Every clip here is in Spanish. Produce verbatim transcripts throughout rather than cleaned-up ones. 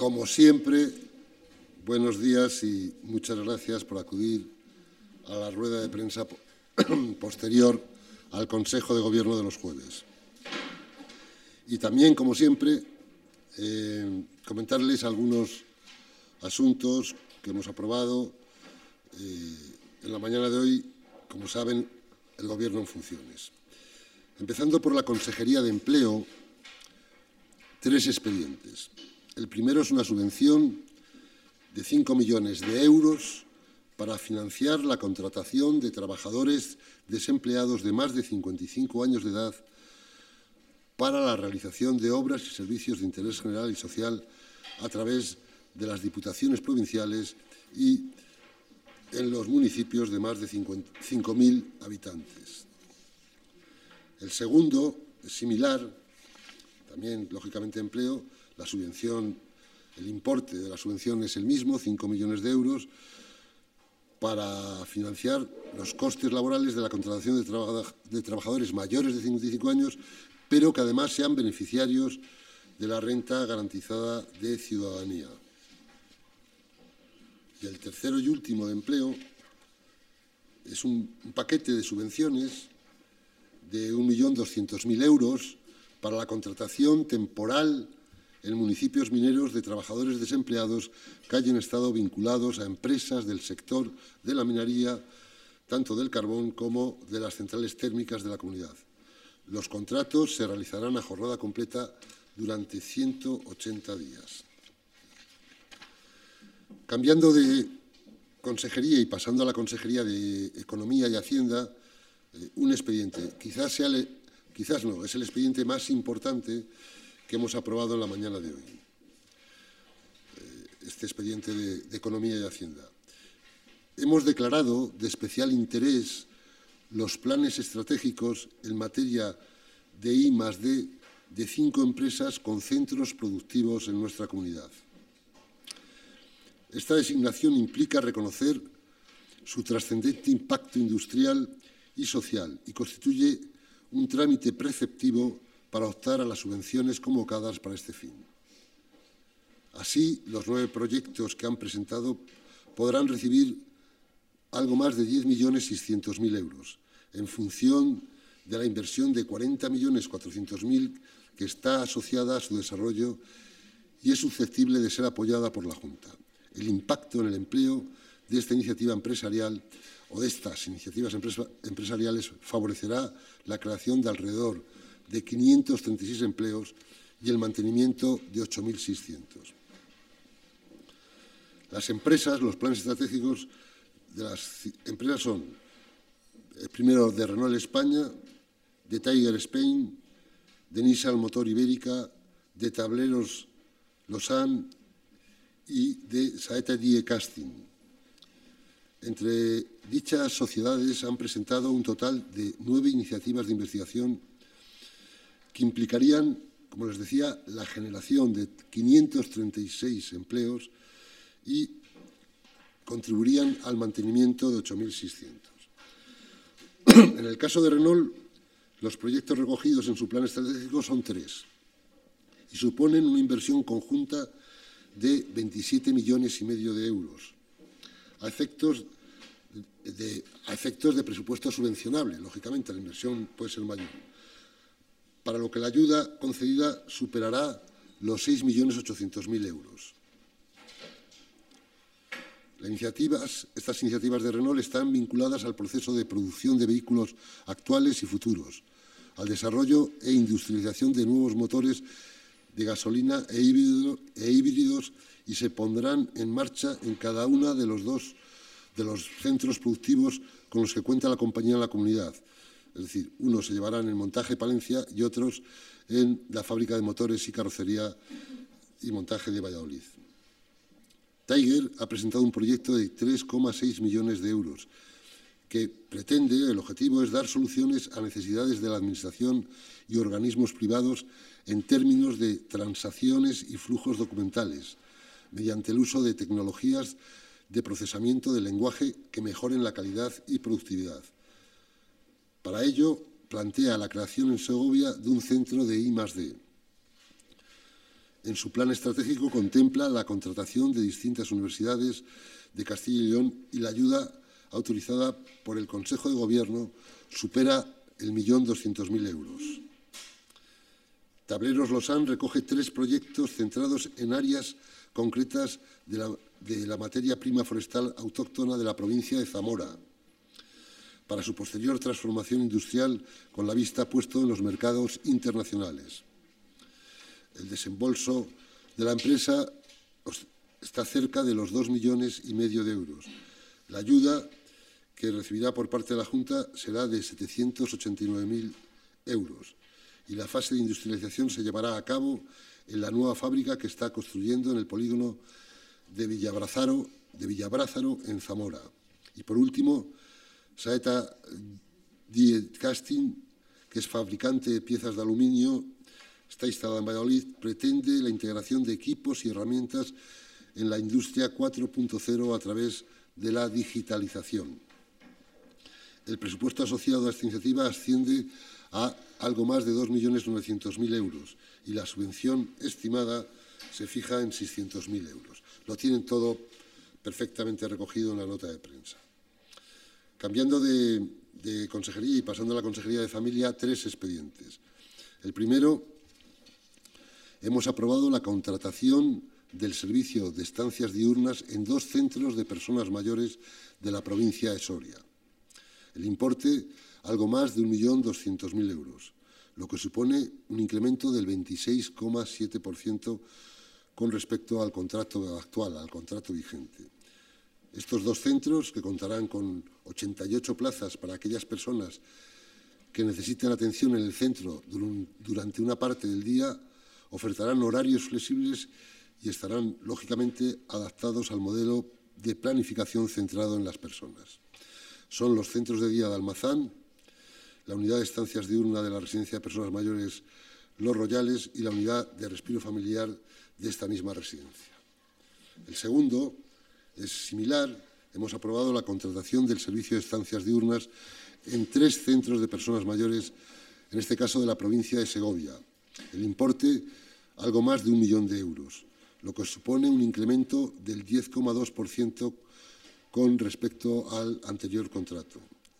Como siempre, buenos días y muchas gracias por acudir a la rueda de prensa posterior al Consejo de Gobierno de los jueves. Y también, como siempre, eh, comentarles algunos asuntos que hemos aprobado eh, en la mañana de hoy, como saben, el Gobierno en funciones. Empezando por la Consejería de Empleo, tres expedientes. El primero es una subvención de cinco millones de euros para financiar la contratación de trabajadores desempleados de más de cincuenta y cinco años de edad para la realización de obras y servicios de interés general y social a través de las diputaciones provinciales y en los municipios de más de cinco mil habitantes. El segundo es similar, también, lógicamente, empleo. La subvención, el importe de la subvención es el mismo, cinco millones de euros, para financiar los costes laborales de la contratación de, traba de trabajadores mayores de cincuenta y cinco años, pero que además sean beneficiarios de la renta garantizada de ciudadanía. Y el tercero y último de empleo es un, un paquete de subvenciones de un millón doscientos mil euros para la contratación temporal en municipios mineros de trabajadores desempleados que hayan estado vinculados a empresas del sector de la minería, tanto del carbón como de las centrales térmicas de la comunidad. Los contratos se realizarán a jornada completa durante ciento ochenta días. Cambiando de consejería y pasando a la Consejería de Economía y Hacienda, eh, un expediente, quizás sea, le, quizás no, es el expediente más importante que hemos aprobado en la mañana de hoy, este expediente de, de Economía y Hacienda. Hemos declarado de especial interés los planes estratégicos en materia de I más D de cinco empresas con centros productivos en nuestra comunidad. Esta designación implica reconocer su trascendente impacto industrial y social y constituye un trámite preceptivo para optar a las subvenciones convocadas para este fin. Así, los nueve proyectos que han presentado podrán recibir algo más de diez millones seiscientos mil euros, en función de la inversión de cuarenta millones cuatrocientos mil que está asociada a su desarrollo y es susceptible de ser apoyada por la Junta. El impacto en el empleo de esta iniciativa empresarial o de estas iniciativas empresariales favorecerá la creación de alrededor de quinientos treinta y seis empleos y el mantenimiento de ocho mil seiscientos. Las empresas, los planes estratégicos de las empresas son, el primero, de Renault España, de Tiger Spain, de Nissan Motor Ibérica, de Tableros Lausanne y de Saeta Die Casting. Entre dichas sociedades han presentado un total de nueve iniciativas de investigación que implicarían, como les decía, la generación de quinientos treinta y seis empleos y contribuirían al mantenimiento de ocho mil seiscientos. En el caso de Renault, los proyectos recogidos en su plan estratégico son tres y suponen una inversión conjunta de veintisiete millones y medio de euros, a efectos de, a efectos de presupuesto subvencionable. Lógicamente, la inversión puede ser mayor, para lo que la ayuda concedida superará los seis millones ochocientos mil euros. Las iniciativas, estas iniciativas de Renault están vinculadas al proceso de producción de vehículos actuales y futuros, al desarrollo e industrialización de nuevos motores de gasolina e, híbrido, e híbridos y se pondrán en marcha en cada uno de los dos de los centros productivos con los que cuenta la compañía en la comunidad. Es decir, unos se llevarán en Montaje Palencia y otros en la fábrica de motores y carrocería y montaje de Valladolid. Tiger ha presentado un proyecto de tres coma seis millones de euros que pretende, el objetivo es dar soluciones a necesidades de la Administración y organismos privados en términos de transacciones y flujos documentales, mediante el uso de tecnologías de procesamiento del lenguaje que mejoren la calidad y productividad. Para ello, plantea la creación en Segovia de un centro de I más D. en su plan estratégico contempla la contratación de distintas universidades de Castilla y León y la ayuda autorizada por el Consejo de Gobierno supera el millón doscientos mil euros. Tableros Losán recoge tres proyectos centrados en áreas concretas de la, de la materia prima forestal autóctona de la provincia de Zamora, para su posterior transformación industrial con la vista puesta en los mercados internacionales. El desembolso de la empresa está cerca de los dos millones y medio de euros. La ayuda que recibirá por parte de la Junta será de setecientos ochenta y nueve mil euros y la fase de industrialización se llevará a cabo en la nueva fábrica que está construyendo en el polígono de Villabrázaro, de Villabrázaro en Zamora. Y, por último, Saeta Die Casting, que es fabricante de piezas de aluminio, está instalada en Valladolid, pretende la integración de equipos y herramientas en la industria cuatro punto cero a través de la digitalización. El presupuesto asociado a esta iniciativa asciende a algo más de dos millones novecientos mil euros y la subvención estimada se fija en seiscientos mil euros. Lo tienen todo perfectamente recogido en la nota de prensa. Cambiando de, de consejería y pasando a la Consejería de Familia, tres expedientes. El primero, hemos aprobado la contratación del servicio de estancias diurnas en dos centros de personas mayores de la provincia de Soria. El importe, algo más de un millón doscientos mil euros, lo que supone un incremento del veintiséis coma siete por ciento con respecto al contrato actual, al contrato vigente. Estos dos centros, que contarán con ochenta y ocho plazas para aquellas personas que necesiten atención en el centro durante una parte del día, ofertarán horarios flexibles y estarán, lógicamente, adaptados al modelo de planificación centrado en las personas. Son los centros de día de Almazán, la unidad de estancias diurna de la Residencia de Personas Mayores Los Royales y la unidad de respiro familiar de esta misma residencia. El segundo es similar. Hemos aprobado la contratación del servicio de estancias diurnas en tres centros de personas mayores, en este caso de la provincia de Segovia. El importe, algo más de un millón de euros, lo que supone un incremento del diez coma dos por ciento con respecto al anterior contrato.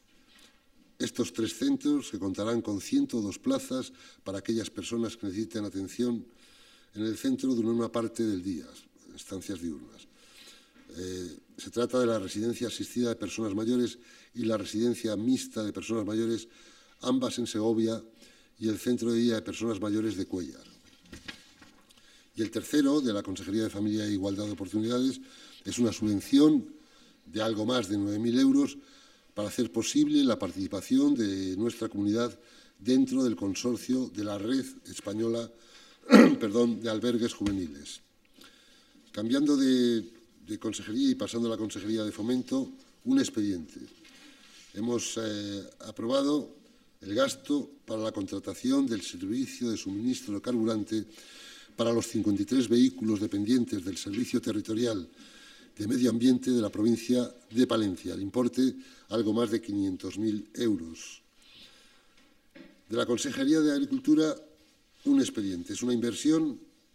Estos tres centros, que contarán con ciento dos plazas para aquellas personas que necesiten atención en el centro durante una parte del día, estancias diurnas. Eh, se trata de la residencia asistida de personas mayores y la residencia mixta de personas mayores, ambas en Segovia, y el centro de día de personas mayores de Cuéllar. Y el tercero, de la Consejería de Familia e Igualdad de Oportunidades, es una subvención de algo más de nueve mil euros para hacer posible la participación de nuestra comunidad dentro del consorcio de la Red Española perdón, de Albergues Juveniles. Cambiando de, de consejería y pasando a la Consejería de Fomento, un expediente. Hemos eh, aprobado el gasto para la contratación del servicio de suministro de carburante para los cincuenta y tres vehículos dependientes del Servicio Territorial de Medio Ambiente de la provincia de Palencia. El importe, algo más de quinientos mil euros. De la Consejería de Agricultura, un expediente. Es una inversión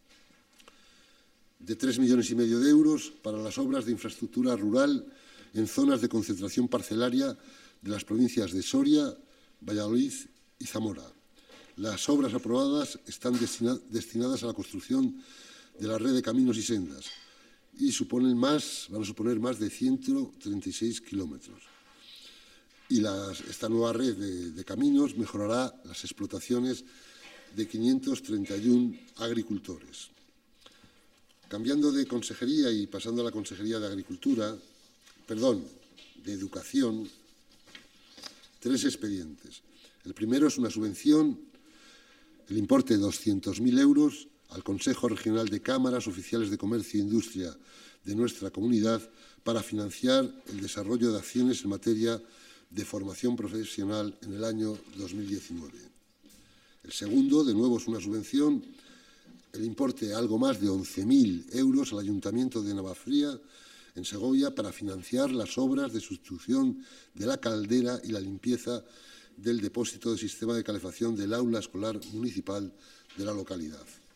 de tres millones y medio de euros para las obras de infraestructura rural en zonas de concentración parcelaria de las provincias de Soria, Valladolid y Zamora. Las obras aprobadas están destina- destinadas a la construcción de la red de caminos y sendas y suponen más, van a suponer más de ciento treinta y seis kilómetros. Y las, esta nueva red de, de caminos mejorará las explotaciones de quinientos treinta y uno agricultores. Cambiando de consejería y pasando a la Consejería de Agricultura, perdón, de Educación, tres expedientes. El primero es una subvención, el importe de doscientos mil euros, al Consejo Regional de Cámaras Oficiales de Comercio e Industria de nuestra comunidad para financiar el desarrollo de acciones en materia de formación profesional en el año dos mil diecinueve. El segundo, de nuevo, es una subvención, el importe algo más de once mil euros al Ayuntamiento de Navafría, en Segovia, para financiar las obras de sustitución de la caldera y la limpieza del depósito de sistema de calefacción del aula escolar municipal de la localidad.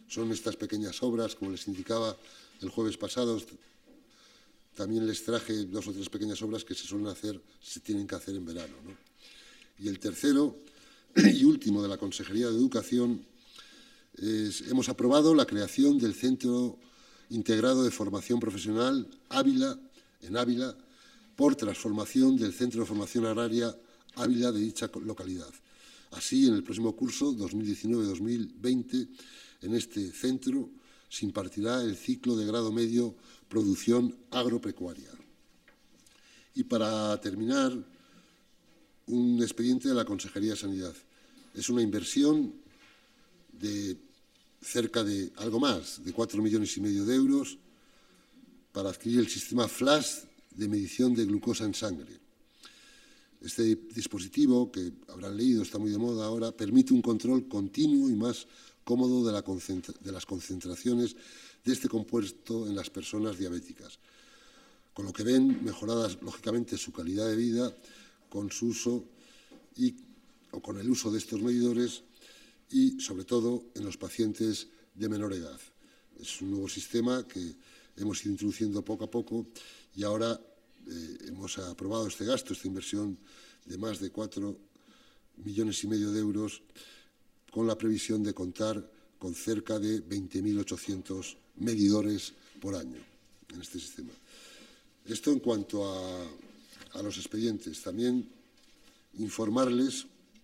son estas pequeñas obras, como les indicaba el jueves pasado. También les traje dos o tres pequeñas obras que se suelen hacer, se tienen que hacer en verano, ¿no? Y el tercero y último de la Consejería de Educación es, hemos aprobado la creación del Centro Integrado de Formación Profesional Ávila, en Ávila, por transformación del Centro de Formación Agraria Ávila de dicha localidad. Así, en el próximo curso, dos mil diecinueve dos mil veinte, en este centro se impartirá el ciclo de grado medio Producción Agropecuaria. Y para terminar, un expediente de la Consejería de Sanidad. Es una inversión de cerca de algo más de cuatro millones y medio de euros para adquirir el sistema Flash de medición de glucosa en sangre. Este dispositivo, que habrán leído, está muy de moda ahora, permite un control continuo y más cómodo de, la de las concentraciones de este compuesto en las personas diabéticas, con lo que ven mejoradas, lógicamente, su calidad de vida con su uso y, o con el uso de estos medidores y, sobre todo, en los pacientes de menor edad. Es un nuevo sistema que hemos ido introduciendo poco a poco y ahora eh, hemos aprobado este gasto, esta inversión de más de cuatro millones y medio de euros, con la previsión de contar con cerca de veinte mil ochocientos medidores por año en este sistema. Esto en cuanto a, a los expedientes. También informarles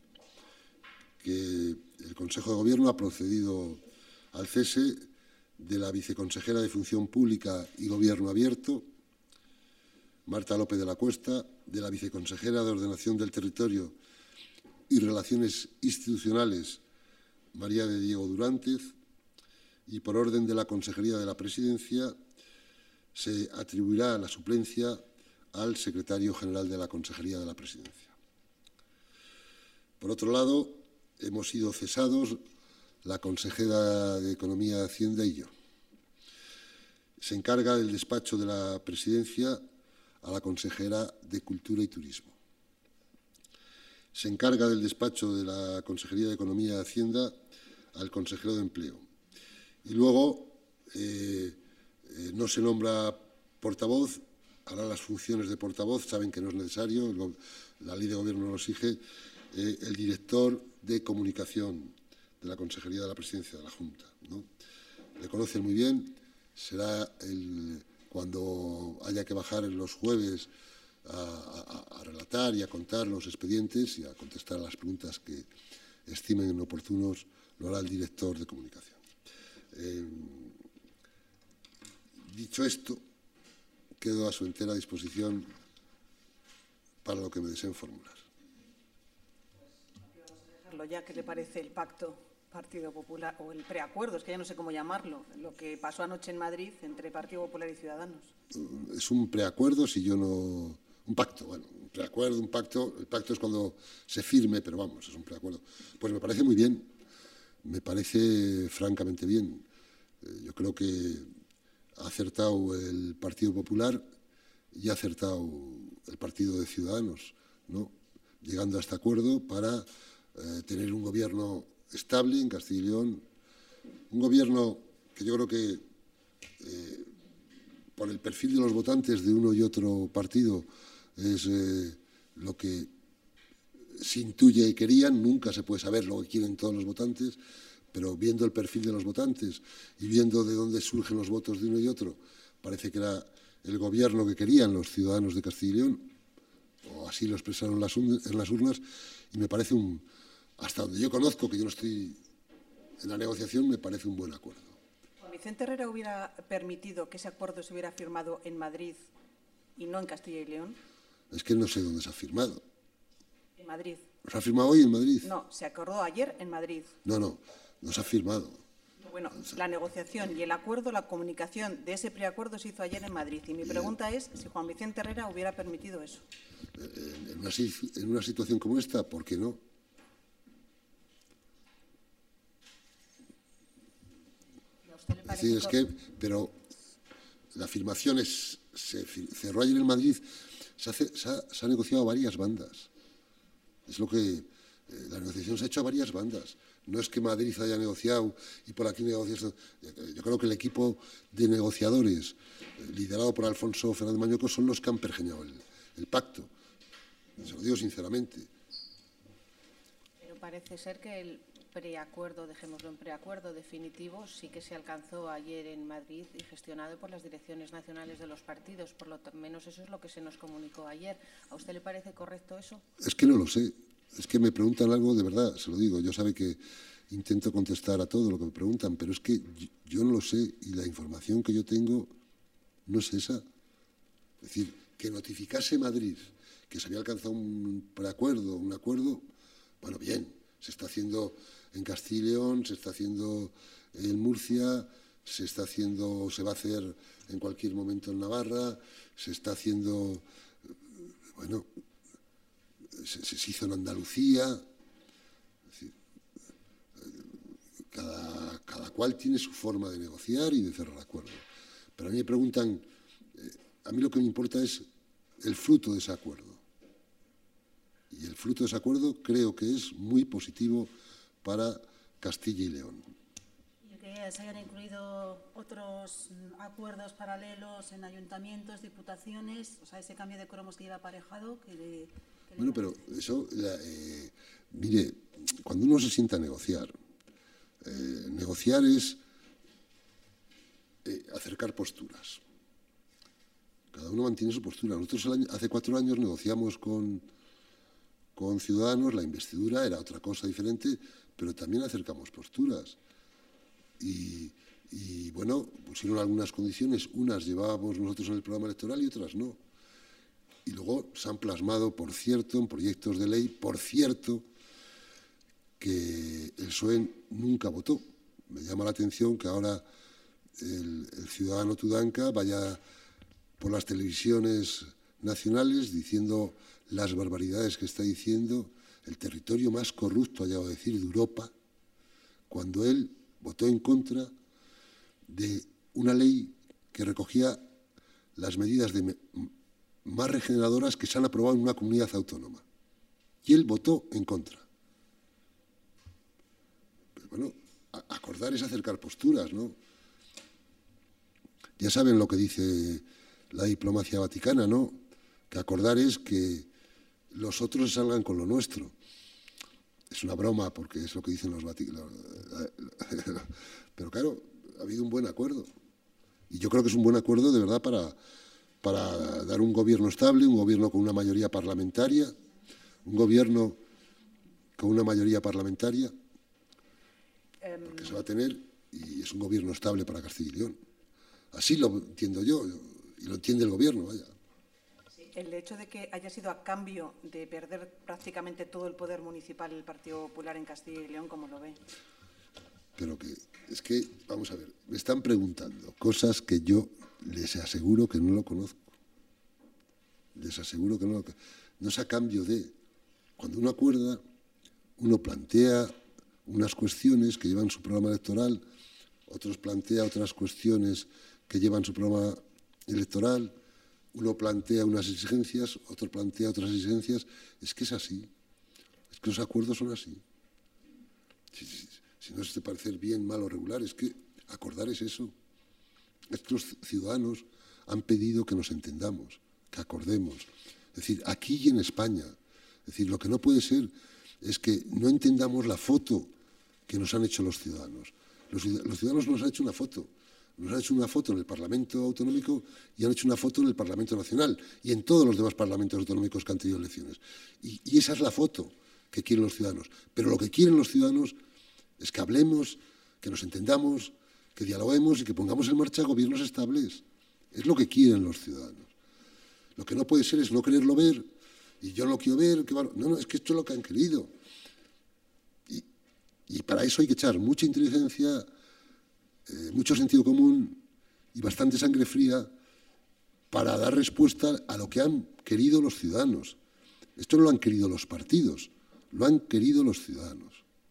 que el Consejo de Gobierno ha procedido al cese de la viceconsejera de Función Pública y Gobierno Abierto, Marta López de la Cuesta, de la viceconsejera de Ordenación del Territorio y Relaciones Institucionales, María de Diego Durántes, y por orden de la Consejería de la Presidencia se atribuirá la suplencia al secretario general de la Consejería de la Presidencia. Por otro lado, hemos sido cesados la consejera de Economía, Hacienda y yo. Se encarga del despacho de la Presidencia a la consejera de Cultura y Turismo. Se encarga del despacho de la Consejería de Economía y Hacienda al consejero de Empleo. Y luego eh, eh, no se nombra portavoz, hará las funciones de portavoz, saben que no es necesario, la ley de gobierno lo exige, eh, el director de comunicación de la Consejería de la Presidencia de la Junta, ¿no? Le conocen muy bien, será el, cuando haya que bajar en los jueves a, a, a relatar y a contar los expedientes y a contestar a las preguntas que estimen oportunos, lo hará el director de comunicación. Eh, dicho esto, quedo a su entera disposición para lo que me deseen formular. Vamos a dejarlo ya. ¿Qué le parece el pacto Partido Popular, o el preacuerdo, es que ya no sé cómo llamarlo, lo que pasó anoche en Madrid entre Partido Popular y Ciudadanos? Es un preacuerdo, si yo no... Un pacto, bueno, un preacuerdo, un pacto. El pacto es cuando se firme, pero vamos, es un preacuerdo. Pues me parece muy bien, me parece francamente bien. Eh, yo creo que ha acertado el Partido Popular y ha acertado el Partido de Ciudadanos, ¿no? Llegando a este acuerdo para eh, tener un gobierno estable en Castilla y León, un gobierno que yo creo que eh, por el perfil de los votantes de uno y otro partido es eh, lo que se intuye y querían, nunca se puede saber lo que quieren todos los votantes, pero viendo el perfil de los votantes y viendo de dónde surgen los votos de uno y otro, parece que era el gobierno que querían los ciudadanos de Castilla y León, o así lo expresaron las en las urnas, y me parece un... Hasta donde yo conozco, que yo no estoy en la negociación, me parece un buen acuerdo. ¿Juan Vicente Herrera hubiera permitido que ese acuerdo se hubiera firmado en Madrid y no en Castilla y León? Es que no sé dónde se ha firmado. En Madrid. ¿Se ha firmado hoy en Madrid? No, se acordó ayer en Madrid. No, no, no se ha firmado. Bueno, la negociación y el acuerdo, la comunicación de ese preacuerdo se hizo ayer en Madrid. Y mi Bien. pregunta es si Juan Vicente Herrera hubiera permitido eso. En una, en una situación como esta, ¿por qué no? Es decir, es que, pero la afirmación es, se cerró ayer en Madrid, se, hace, se, ha, se ha negociado a varias bandas. Es lo que, eh, la negociación se ha hecho a varias bandas. No es que Madrid haya negociado y por aquí negocias. Yo creo que el equipo de negociadores, liderado por Alfonso Fernández Mañueco, son los que han pergeñado el, el pacto. Se lo digo sinceramente. Pero parece ser que el preacuerdo, dejémoslo en preacuerdo definitivo, sí que se alcanzó ayer en Madrid y gestionado por las direcciones nacionales de los partidos. Por lo menos eso es lo que se nos comunicó ayer. ¿A usted le parece correcto eso? Es que no lo sé. Es que me preguntan algo de verdad, se lo digo. Yo sabe que intento contestar a todo lo que me preguntan, pero es que yo no lo sé y la información que yo tengo no es esa. Es decir, que notificase Madrid que se había alcanzado un preacuerdo, un acuerdo, bueno, bien, se está haciendo en Castilla y León, se está haciendo en Murcia, se está haciendo, se va a hacer en cualquier momento en Navarra, se está haciendo, bueno, se, se hizo en Andalucía. Es decir, cada, cada cual tiene su forma de negociar y de cerrar acuerdos. Pero a mí me preguntan, eh, a mí lo que me importa es el fruto de ese acuerdo. Y el fruto de ese acuerdo creo que es muy positivo para Castilla y León. Y que se hayan incluido otros acuerdos paralelos en ayuntamientos, diputaciones, o sea, ese cambio de cromos que lleva aparejado. Que le, que bueno, pero eso, la, eh, mire, cuando uno se sienta a negociar, eh, negociar es eh, acercar posturas. Cada uno mantiene su postura. Nosotros el año, hace cuatro años negociamos con, con Ciudadanos, la investidura era otra cosa diferente, pero también acercamos posturas. Y, y bueno, pusieron algunas condiciones, unas llevábamos nosotros en el programa electoral y otras no. Y luego se han plasmado, por cierto, en proyectos de ley, por cierto, que el P S O E nunca votó. Me llama la atención que ahora el, el ciudadano Tudanca vaya por las televisiones nacionales diciendo las barbaridades que está diciendo, el territorio más corrupto, ha llegado a decir, de Europa, cuando él votó en contra de una ley que recogía las medidas de más regeneradoras que se han aprobado en una comunidad autónoma. Y él votó en contra. Pero bueno, acordar es acercar posturas, ¿no? Ya saben lo que dice la diplomacia vaticana, ¿no? Que acordar es que los otros salgan con lo nuestro. Es una broma porque es lo que dicen los vaticanos. Pero claro, ha habido un buen acuerdo. Y yo creo que es un buen acuerdo de verdad para, para dar un gobierno estable, un gobierno con una mayoría parlamentaria, un gobierno con una mayoría parlamentaria, porque se va a tener, y es un gobierno estable para Castilla y León. Así lo entiendo yo, y lo entiende el gobierno, vaya. El hecho de que haya sido a cambio de perder prácticamente todo el poder municipal el Partido Popular en Castilla y León, ¿cómo lo ve? Pero que, es que, vamos a ver, me están preguntando cosas que yo les aseguro que no lo conozco. Les aseguro que no lo conozco. No es a cambio de... Cuando uno acuerda, uno plantea unas cuestiones que llevan su programa electoral, otros plantea otras cuestiones que llevan su programa electoral, uno plantea unas exigencias, otro plantea otras exigencias. Es que es así. Es que los acuerdos son así. Si, si, si no es de parecer bien, mal o regular, es que acordar es eso. Estos ciudadanos han pedido que nos entendamos, que acordemos. Es decir, aquí y en España. Es decir, lo que no puede ser es que no entendamos la foto que nos han hecho los ciudadanos. Los, los ciudadanos nos han hecho una foto. Nos han hecho una foto en el Parlamento Autonómico y han hecho una foto en el Parlamento Nacional y en todos los demás parlamentos autonómicos que han tenido elecciones. Y, y esa es la foto que quieren los ciudadanos. Pero lo que quieren los ciudadanos es que hablemos, que nos entendamos, que dialoguemos y que pongamos en marcha gobiernos estables. Es lo que quieren los ciudadanos. Lo que no puede ser es no quererlo ver y yo no lo quiero ver. Que no, no, es que esto es lo que han querido. Y, y para eso hay que echar mucha inteligencia, Eh, mucho sentido común y bastante sangre fría para dar respuesta a lo que han querido los ciudadanos. Esto no lo han querido los partidos, lo han querido los ciudadanos.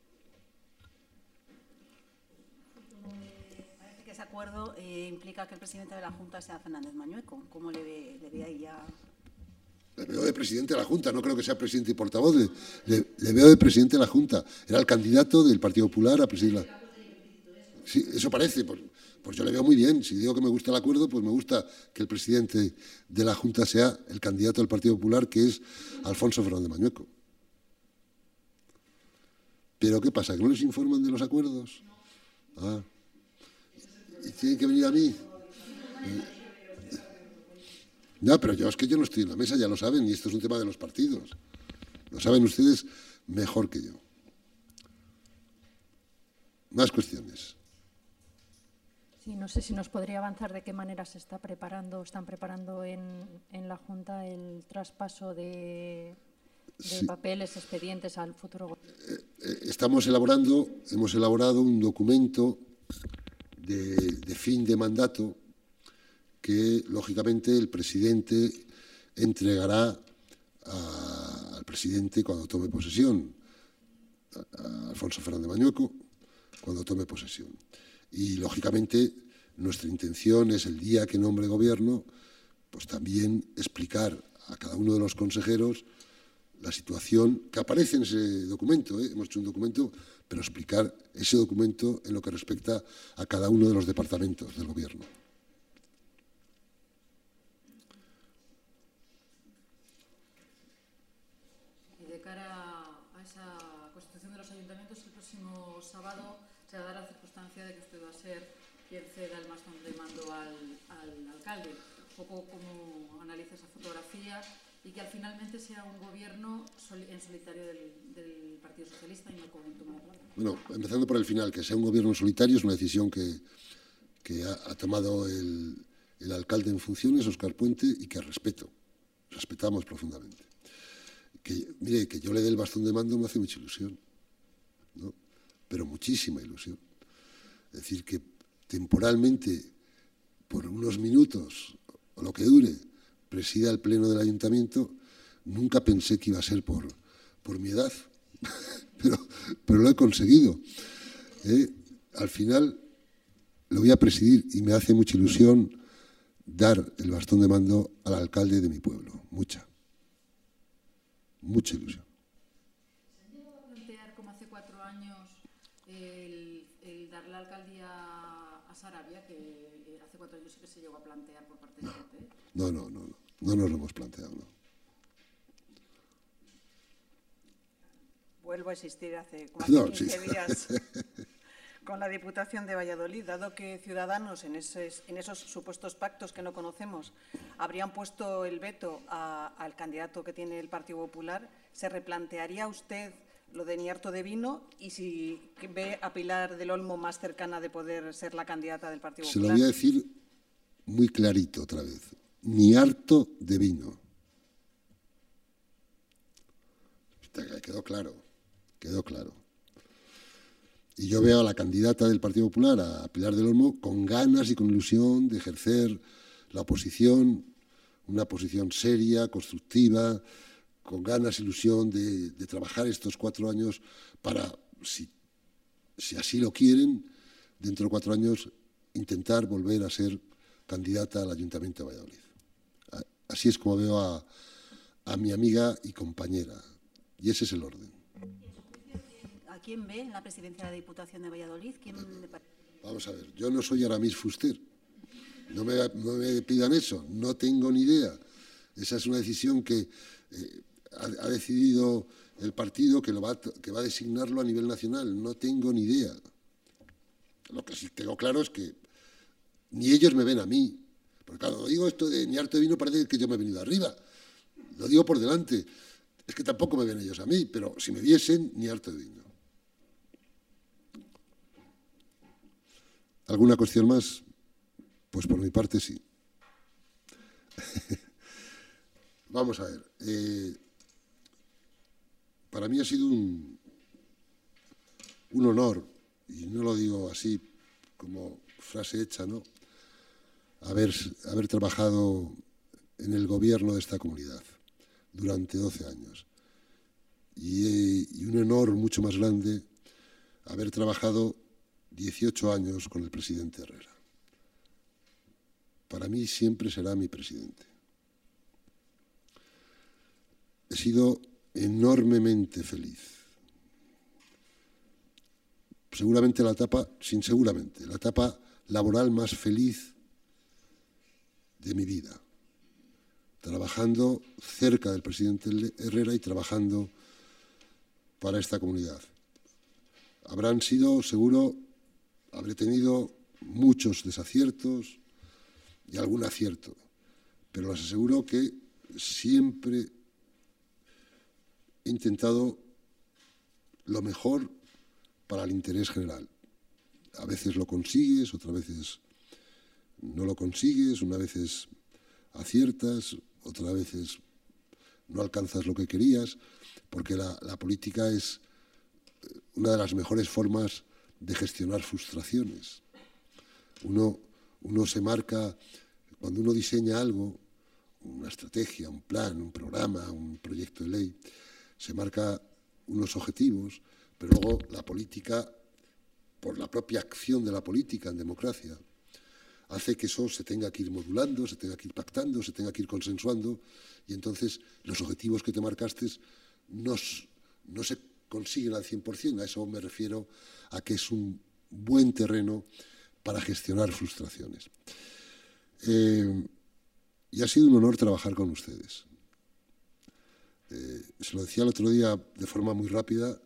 Eh, parece que ese acuerdo eh, implica que el presidente de la Junta sea Fernández Mañueco. ¿Cómo le ve, le ve ahí ya? Eh, le veo de presidente de la Junta, no creo que sea presidente y portavoz, le, le, le veo de presidente de la Junta. Era el candidato del Partido Popular a presidir la... Sí, eso parece, pues, pues yo le veo muy bien. Si digo que me gusta el acuerdo, pues me gusta que el presidente de la Junta sea el candidato del Partido Popular, que es Alfonso Fernández Mañueco. ¿Pero qué pasa? ¿Que no les informan de los acuerdos? Ah. ¿Y tienen que venir a mí? No, pero yo es que yo no estoy en la mesa, ya lo saben, y esto es un tema de los partidos. Lo saben ustedes mejor que yo. Más cuestiones. Sí, no sé si nos podría avanzar de qué manera se está preparando, están preparando en, en la Junta el traspaso de, de Sí. papeles, expedientes al futuro gobierno. Estamos elaborando, hemos elaborado un documento de, de fin de mandato que, lógicamente, el presidente entregará a, al presidente cuando tome posesión, a, a Alfonso Fernández Mañueco, cuando tome posesión. Y, lógicamente, nuestra intención es, el día que nombre gobierno, pues también explicar a cada uno de los consejeros la situación que aparece en ese documento. ¿eh? Hemos hecho un documento, pero explicar ese documento en lo que respecta a cada uno de los departamentos del gobierno. Y de cara a esa constitución de los ayuntamientos, el próximo sábado se dará la circunstancia de que usted va a ser quien ceda el bastón de mando al, al alcalde. Un poco cómo analiza esa fotografía y que al finalmente sea un gobierno en solitario del, del Partido Socialista y no con un tomo. Bueno, empezando por el final, que sea un gobierno solitario es una decisión que, que ha, ha tomado el, el alcalde en funciones, Óscar Puente, y que respeto, respetamos profundamente. Que, mire, que yo le dé el bastón de mando me hace mucha ilusión, ¿no? Pero muchísima ilusión. Es decir, que temporalmente, por unos minutos, o lo que dure, presida el pleno del ayuntamiento, nunca pensé que iba a ser por, por mi edad, pero, pero lo he conseguido. ¿eh? Al final lo voy a presidir y me hace mucha ilusión dar el bastón de mando al alcalde de mi pueblo, mucha, mucha ilusión. ¿Se han llegado a plantear, como hace cuatro años, el, el dar la alcaldía a Sarabia, que hace cuatro años sí que se llegó a plantear por parte del P P? No, no, no, no, no nos lo hemos planteado, no. Vuelvo a existir hace como No, quince sí. días con la Diputación de Valladolid, dado que Ciudadanos en, esos, en esos supuestos pactos que no conocemos habrían puesto el veto a, al candidato que tiene el Partido Popular, ¿se replantearía usted lo de ni harto de vino y si ve a Pilar del Olmo más cercana de poder ser la candidata del Partido Se lo Popular? voy a decir muy clarito otra vez. Ni harto de vino. Quedó claro, quedó claro. Y yo veo a la candidata del Partido Popular, a Pilar del Olmo, con ganas y con ilusión de ejercer la oposición, una posición seria, constructiva, con ganas, ilusión de, de trabajar estos cuatro años para, si, si así lo quieren, dentro de cuatro años intentar volver a ser candidata al Ayuntamiento de Valladolid. Así es como veo a, a mi amiga y compañera. Y ese es el orden. ¿A quién ve en la presidencia de la Diputación de Valladolid? ¿Quién le parece? Vamos a ver, yo no soy Aramis Fuster. No me, no me pidan eso, no tengo ni idea. Esa es una decisión que eh, ha, ha decidido el partido que, lo va, que va a designarlo a nivel nacional. No tengo ni idea. Lo que sí tengo claro es que ni ellos me ven a mí. Porque claro, digo esto de ni harto de vino, parece que yo me he venido arriba. Lo digo por delante. Es que tampoco me ven ellos a mí, pero si me viesen, ni harto de vino. ¿Alguna cuestión más? Pues por mi parte sí. Vamos a ver. Eh, para mí ha sido un, un honor, y no lo digo así como frase hecha, ¿no? Haber, haber trabajado en el gobierno de esta comunidad durante doce años. Y, y un honor mucho más grande haber trabajado dieciocho años con el presidente Herrera. Para mí siempre será mi presidente. he sido enormemente feliz. Seguramente la etapa, sin seguramente, la etapa laboral más feliz de mi vida. Trabajando cerca del presidente Herrera y trabajando para esta comunidad. Habrán sido, seguro, habré tenido muchos desaciertos y algún acierto, pero les aseguro que siempre he intentado lo mejor para el interés general. A veces lo consigues, otras veces no lo consigues, unas veces aciertas, otras veces no alcanzas lo que querías, porque la, la política es una de las mejores formas de gestionar frustraciones. Uno, uno se marca, cuando uno diseña algo, una estrategia, un plan, un programa, un proyecto de ley, se marca unos objetivos, pero luego la política, por la propia acción de la política en democracia, hace que eso se tenga que ir modulando, se tenga que ir pactando, se tenga que ir consensuando, y entonces los objetivos que te marcaste no, no se consiguen al cien por cien. A eso me refiero a que es un buen terreno para gestionar frustraciones. Eh, y ha sido un honor trabajar con ustedes. Eh, se lo decía el otro día de forma muy rápida,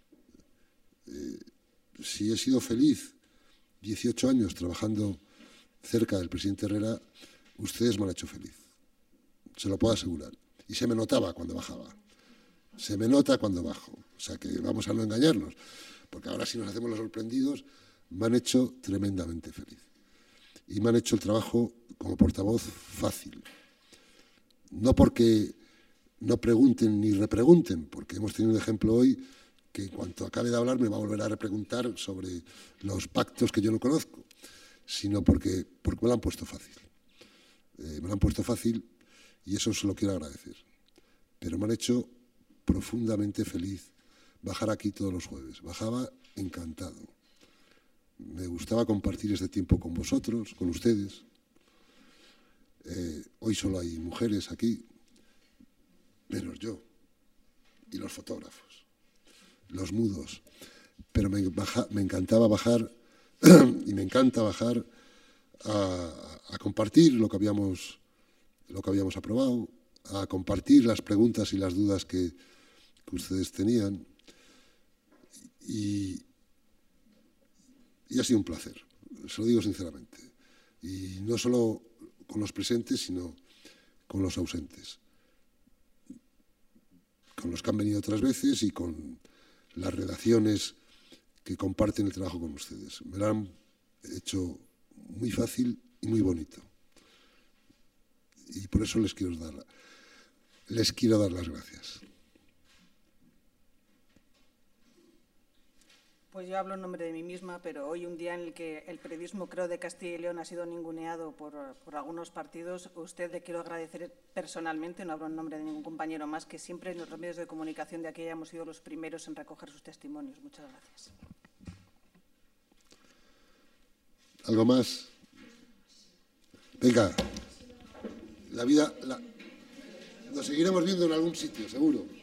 eh, si he sido feliz dieciocho años trabajando cerca del presidente Herrera, ustedes me han hecho feliz, se lo puedo asegurar. Y se me notaba cuando bajaba, se me nota cuando bajo, o sea que vamos a no engañarnos, porque ahora si nos hacemos los sorprendidos, me han hecho tremendamente feliz. Y me han hecho el trabajo como portavoz fácil. No porque no pregunten ni repregunten, porque hemos tenido un ejemplo hoy que en cuanto acabe de hablar me va a volver a repreguntar sobre los pactos que yo no conozco, sino porque, porque me lo han puesto fácil. Eh, me lo han puesto fácil y eso se lo quiero agradecer. Pero me han hecho profundamente feliz bajar aquí todos los jueves. Bajaba encantado. Me gustaba compartir este tiempo con vosotros, con ustedes. Eh, hoy solo hay mujeres aquí, menos yo, y los fotógrafos, los mudos. Pero me, baja, me encantaba bajar y me encanta bajar a, a compartir lo que habíamos, lo que habíamos aprobado, a compartir las preguntas y las dudas que, que ustedes tenían. Y, y ha sido un placer, se lo digo sinceramente. Y no solo con los presentes, sino con los ausentes. Con los que han venido otras veces y con las redacciones que comparten el trabajo con ustedes. Me lo han hecho muy fácil y muy bonito. Y por eso les quiero dar, les quiero dar las gracias. Pues yo hablo en nombre de mí misma, pero hoy un día en el que el periodismo, creo, de Castilla y León ha sido ninguneado por, por algunos partidos, a usted le quiero agradecer personalmente, no hablo en nombre de ningún compañero más, que siempre en los medios de comunicación de aquí hayamos sido los primeros en recoger sus testimonios. Muchas gracias. ¿Algo más? Venga, la vida la, nos seguiremos viendo en algún sitio, seguro.